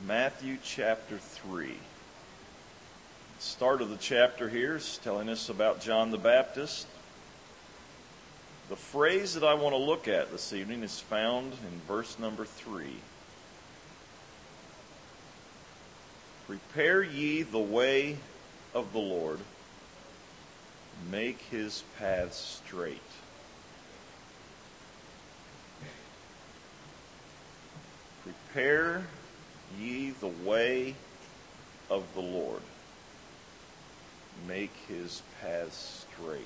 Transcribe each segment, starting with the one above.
Matthew chapter 3. The start of the chapter here is telling us about John the Baptist. The phrase that I want to look at this evening is found in verse number 3. Prepare ye the way of the Lord, make his paths straight. Prepare ye the way of the Lord, make his paths straight.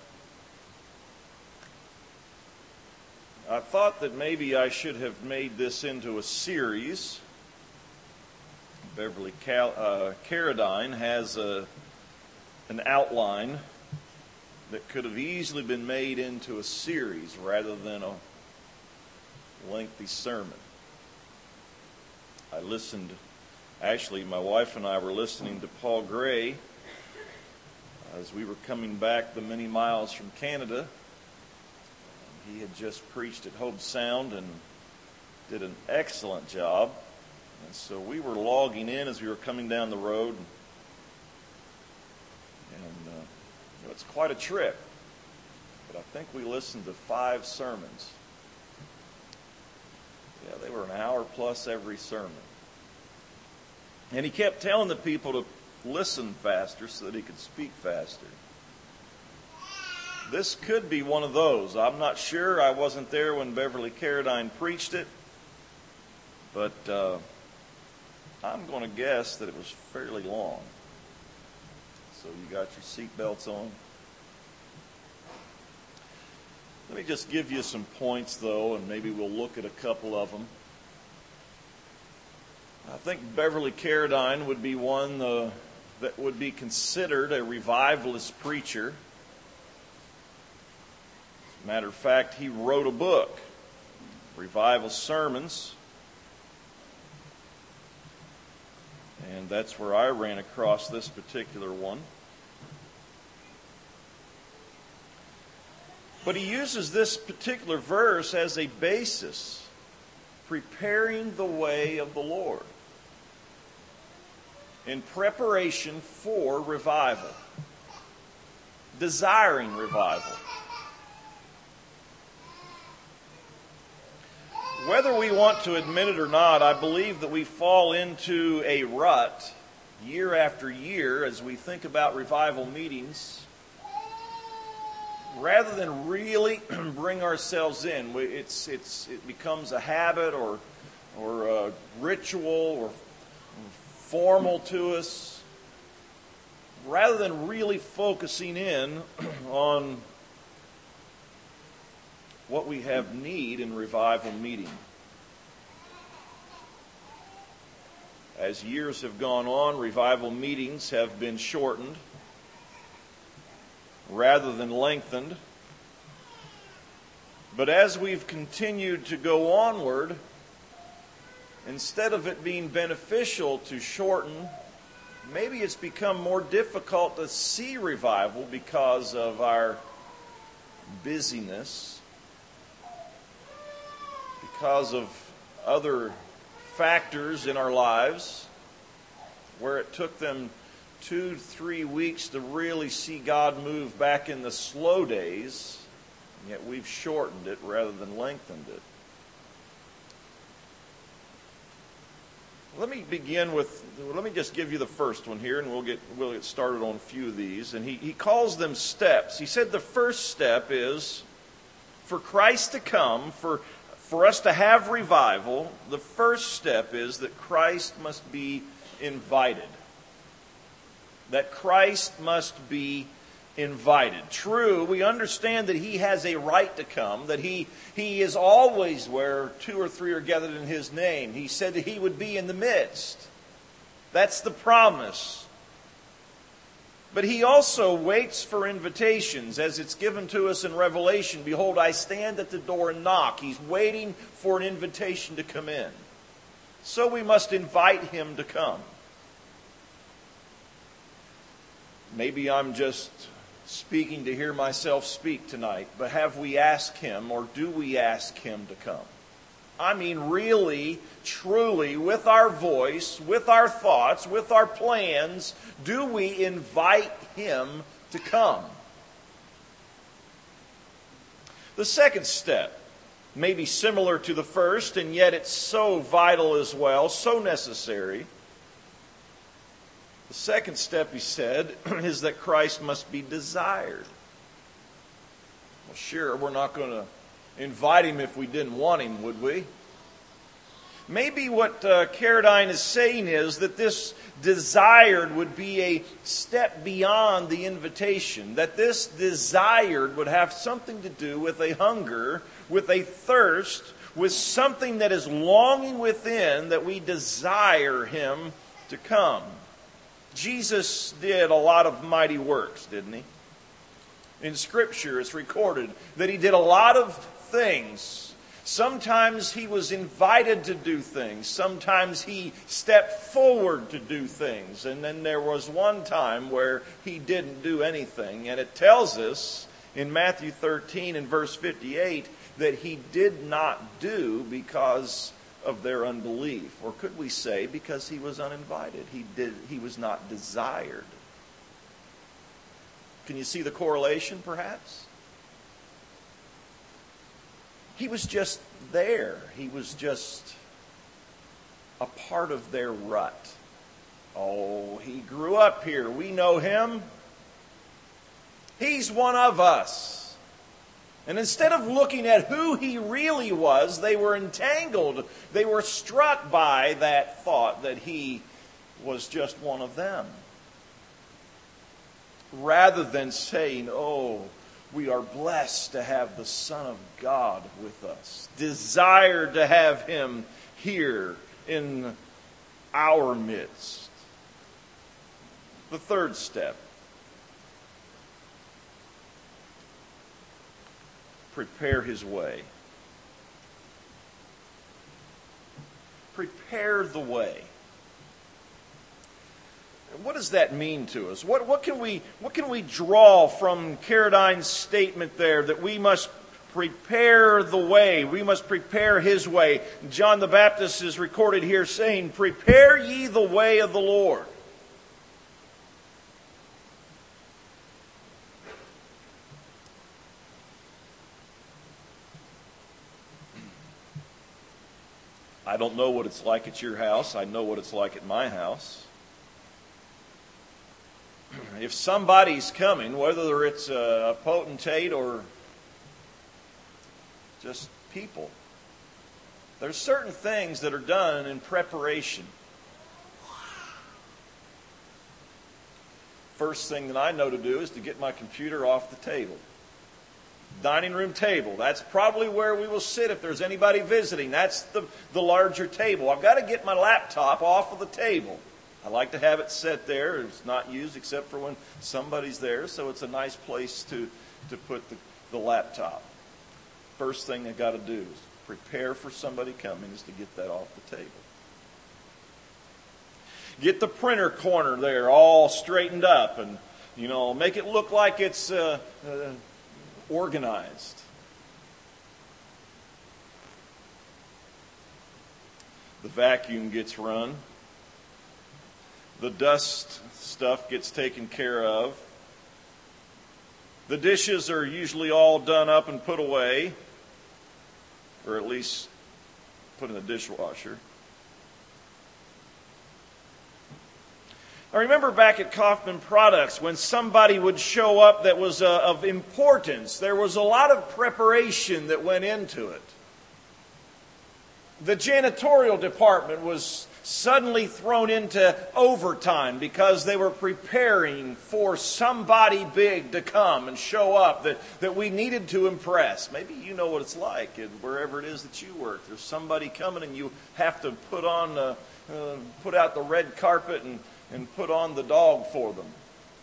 I thought that maybe I should have made this into a series. Beverly Carradine has an outline that could have easily been made into a series rather than a lengthy sermon. My wife and I were listening to Paul Gray as we were coming back the many miles from Canada. He had just preached at Hope Sound and did an excellent job. And so we were logging in as we were coming down the road. And it's quite a trip. But I think we listened to 5 sermons. Yeah, they were an hour plus every sermon. And he kept telling the people to listen faster so that he could speak faster. This could be one of those. I'm not sure. I wasn't there when Beverly Carradine preached it. But I'm going to guess that it was fairly long. So you got your seatbelts on. Let me just give you some points, though, and maybe we'll look at a couple of them. I think Beverly Carradine would be one that would be considered a revivalist preacher. As a matter of fact, he wrote a book, Revival Sermons. And that's where I ran across this particular one. But he uses this particular verse as a basis, preparing the way of the Lord in preparation for revival, desiring revival. Whether we want to admit it or not, I believe that we fall into a rut year after year as we think about revival meetings. Rather than really bring ourselves in, it becomes a habit or a ritual or formal to us. Rather than really focusing in on what we have need in revival meeting. As years have gone on, revival meetings have been shortened rather than lengthened. But as we've continued to go onward, instead of it being beneficial to shorten, maybe it's become more difficult to see revival because of our busyness, because of other factors in our lives, where it took them 2-3 weeks to really see God move back in the slow days, and yet we've shortened it rather than lengthened it. Let me just give you the first one here, and we'll get started on a few of these. And he calls them steps. He said the first step is for Christ to come, for us to have revival, the first step is that Christ must be invited. That Christ must be invited. True, we understand that he has a right to come, that he is always where 2 or 3 are gathered in his name. He said that he would be in the midst. That's the promise. But he also waits for invitations, as it's given to us in Revelation. Behold, I stand at the door and knock. He's waiting for an invitation to come in. So we must invite him to come. Maybe I'm just speaking to hear myself speak tonight, but have we asked him, or do we ask him to come? I mean really, truly, with our voice, with our thoughts, with our plans, do we invite Him to come? The second step may be similar to the first, and yet it's so vital as well, so necessary. The second step, he said, is that Christ must be desired. Well, sure, we're not going to invite Him if we didn't want Him, would we? Maybe what Carradine is saying is that this desired would be a step beyond the invitation. That this desired would have something to do with a hunger, with a thirst, with something that is longing within, that we desire Him to come. Jesus did a lot of mighty works, didn't He? In Scripture it's recorded that He did a lot of things. Sometimes He was invited to do things. Sometimes He stepped forward to do things. And then there was one time where He didn't do anything. And it tells us in Matthew 13 and verse 58 that He did not do because of their unbelief. Or could we say because He was uninvited? He was not desired. Can you see the correlation perhaps? He was just there. He was just a part of their rut. Oh, He grew up here. We know Him. He's one of us. And instead of looking at who He really was, they were entangled. They were struck by that thought that He was just one of them. Rather than saying, oh, we are blessed to have the Son of God with us. Desired to have Him here in our midst. The third step. Prepare His way. Prepare the way. What does that mean to us? What can we draw from Carradine's statement there that we must prepare the way? We must prepare His way. John the Baptist is recorded here saying, "Prepare ye the way of the Lord." I don't know what it's like at your house. I know what it's like at my house. If somebody's coming, whether it's a potentate or just people, there's certain things that are done in preparation. First thing that I know to do is to get my computer off the table. Dining room table. That's probably where we will sit if there's anybody visiting. That's the larger table. I've got to get my laptop off of the table. I like to have it set there. It's not used except for when somebody's there, so it's a nice place to put the laptop. First thing I got to do is prepare for somebody coming is to get that off the table. Get the printer corner there all straightened up and, make it look like it's organized. The vacuum gets run. The dust stuff gets taken care of. The dishes are usually all done up and put away, or at least put in the dishwasher. I remember back at Kaufman Products when somebody would show up that was of importance. There was a lot of preparation that went into it. The janitorial department was suddenly thrown into overtime because they were preparing for somebody big to come and show up that we needed to impress. Maybe you know what it's like wherever it is that you work. There's somebody coming and you have to put out the red carpet and put on the dog for them.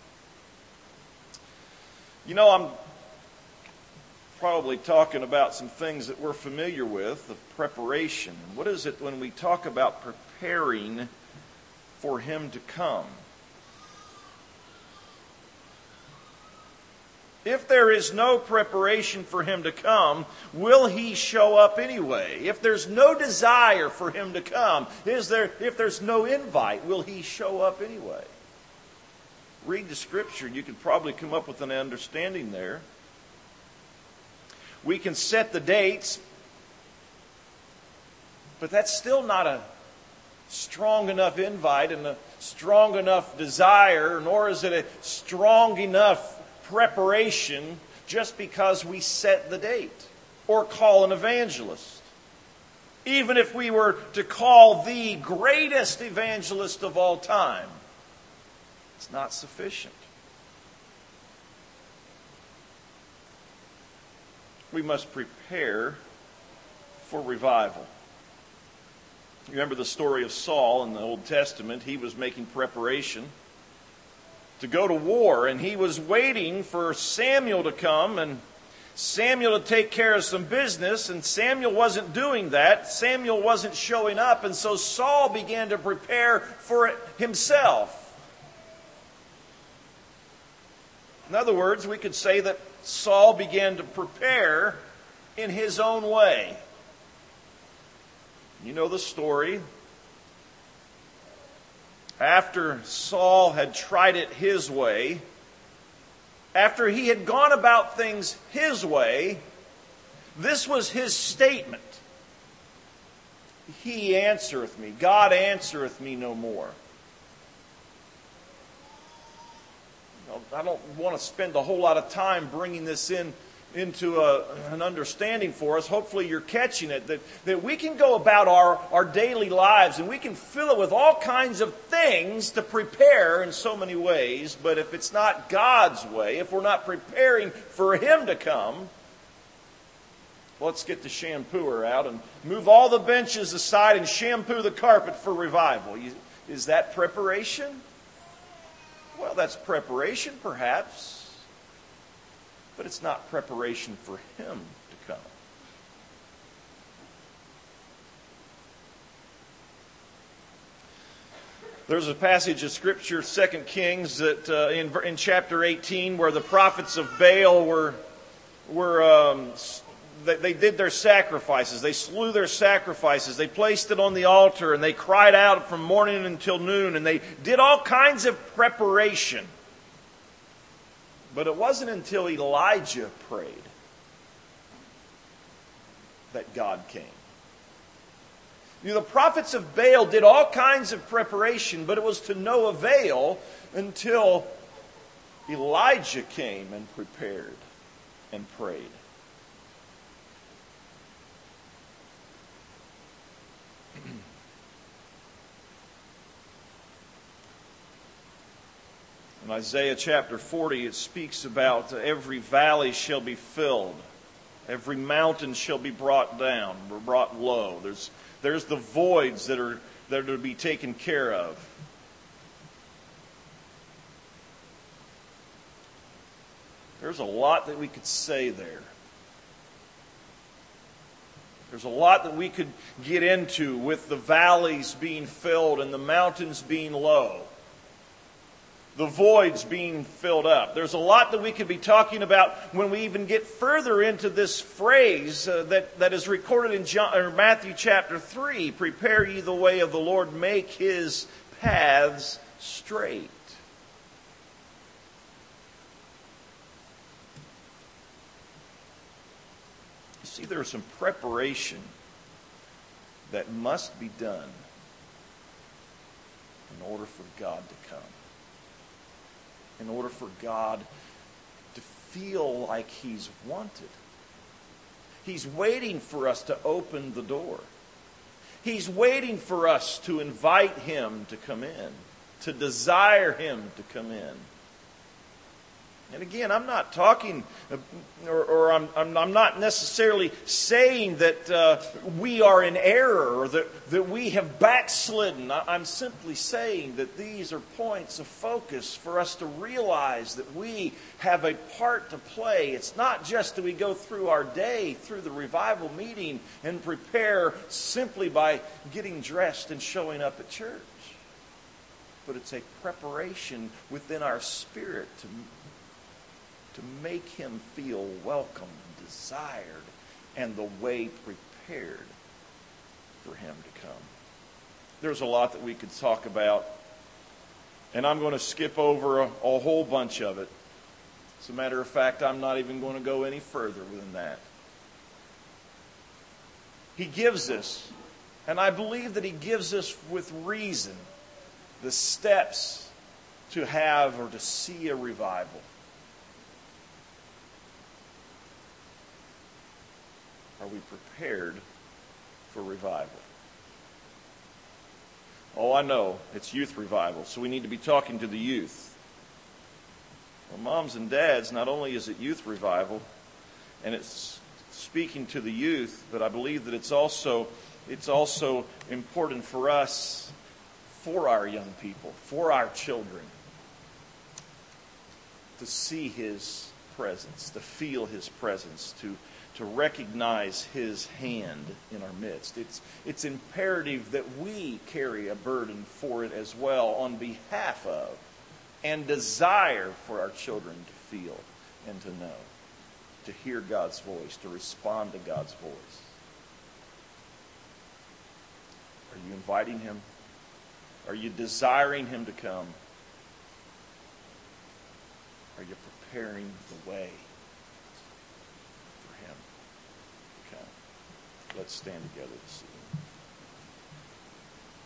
I'm probably talking about some things that we're familiar with, of preparation. What is it when we talk about preparing for Him to come? If there is no preparation for Him to come, will He show up anyway? If there's no desire for Him to come, if there's no invite, will He show up anyway? Read the Scripture, and you could probably come up with an understanding there. We can set the dates, but that's still not a strong enough invite and a strong enough desire, nor is it a strong enough preparation just because we set the date or call an evangelist. Even if we were to call the greatest evangelist of all time, it's not sufficient. We must prepare for revival. You remember the story of Saul in the Old Testament. He was making preparation to go to war, and he was waiting for Samuel to come and Samuel to take care of some business, and Samuel wasn't doing that. Samuel wasn't showing up, and so Saul began to prepare for it himself. In other words, we could say that Saul began to prepare in his own way. You know the story. After Saul had tried it his way, after he had gone about things his way, this was his statement. He answereth me. God answereth me no more. I don't want to spend a whole lot of time bringing this into an understanding for us. Hopefully you're catching it, that we can go about our daily lives and we can fill it with all kinds of things to prepare in so many ways, but if it's not God's way, if we're not preparing for Him to come, let's get the shampooer out and move all the benches aside and shampoo the carpet for revival. Is that preparation? Well, that's preparation perhaps, but it's not preparation for Him to come. There's a passage of Scripture, 2 Kings, that in chapter 18, where the prophets of Baal they did their sacrifices. They slew their sacrifices. They placed it on the altar, and they cried out from morning until noon, and they did all kinds of preparation. But it wasn't until Elijah prayed that God came. You know, the prophets of Baal did all kinds of preparation, but it was to no avail until Elijah came and prepared and prayed. In Isaiah chapter 40, it speaks about every valley shall be filled. Every mountain shall be brought down, or brought low. There's the voids that are to be taken care of. There's a lot that we could say there. There's a lot that we could get into with the valleys being filled and the mountains being low. The voids being filled up. There's a lot that we could be talking about when we even get further into this phrase that is recorded in Matthew chapter 3. Prepare ye the way of the Lord, make His paths straight. You see, there's some preparation that must be done in order for God to come. In order for God to feel like He's wanted. He's waiting for us to open the door. He's waiting for us to invite Him to come in, to desire Him to come in. And again, I'm not talking, or I'm not necessarily saying that we are in error or that we have backslidden. I'm simply saying that these are points of focus for us to realize that we have a part to play. It's not just that we go through our day, through the revival meeting, and prepare simply by getting dressed and showing up at church. But it's a preparation within our spirit to to make him feel welcome, desired, and the way prepared for him to come. There's a lot that we could talk about, and I'm going to skip over a whole bunch of it. As a matter of fact, I'm not even going to go any further than that. He gives us, and I believe that he gives us with reason, the steps to have or to see a revival. Are we prepared for revival? Oh, I know, it's youth revival, so we need to be talking to the youth. Well, moms and dads, not only is it youth revival, and it's speaking to the youth, but I believe that it's also important for us, for our young people, for our children, to see his presence, to feel his presence, to recognize his hand in our midst. It's imperative that we carry a burden for it as well on behalf of and desire for our children to feel and to know, to hear God's voice, to respond to God's voice. Are you inviting him? Are you desiring him to come? Are you preparing the way for him to come? Let's stand together this evening.